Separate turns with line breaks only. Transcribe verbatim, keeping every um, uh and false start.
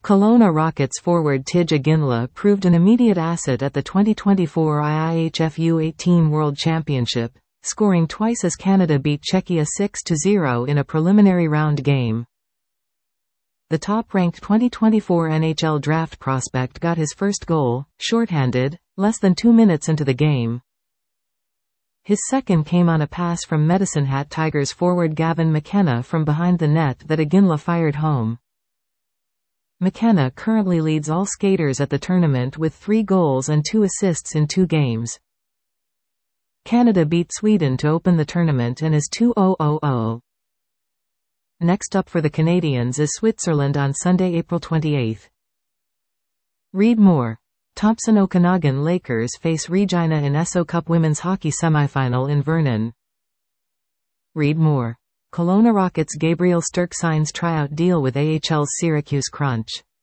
Kelowna Rockets forward Tidge Aginla proved an immediate asset at the twenty twenty-four I I H F U eighteen World Championship, scoring twice as Canada beat Czechia six to zero in a preliminary round game. The top-ranked twenty twenty-four N H L draft prospect got his first goal, shorthanded, less than two minutes into the game. His second came on a pass from Medicine Hat Tigers forward Gavin McKenna from behind the net that Aginla fired home. McKenna currently leads all skaters at the tournament with three goals and two assists in two games. Canada beat Sweden to open the tournament and is two thousand. Next up for the Canadians is Switzerland on Sunday, April twenty-eighth. Read more. Thompson Okanagan Lakers face Regina in S O Cup Women's Hockey Semifinal in Vernon. Read more. Kelowna Rockets Gabriel Sturck signs tryout deal with A H L's Syracuse Crunch.